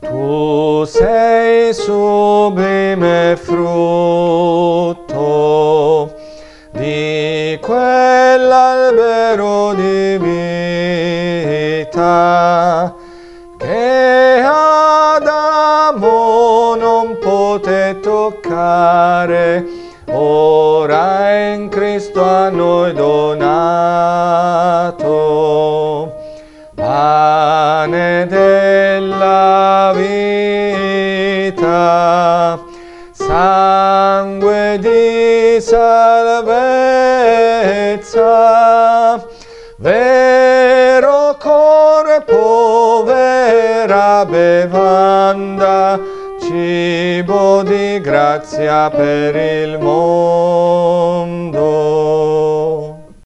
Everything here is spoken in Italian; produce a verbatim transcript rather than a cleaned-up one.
Tu sei sublime frutto di quell'albero di vita che Adamo non poté toccare, ora in Cristo a noi donato. Pane della vita, sangue di salvezza, vero corpo, vera bevanda, cibo di grazia per il mondo.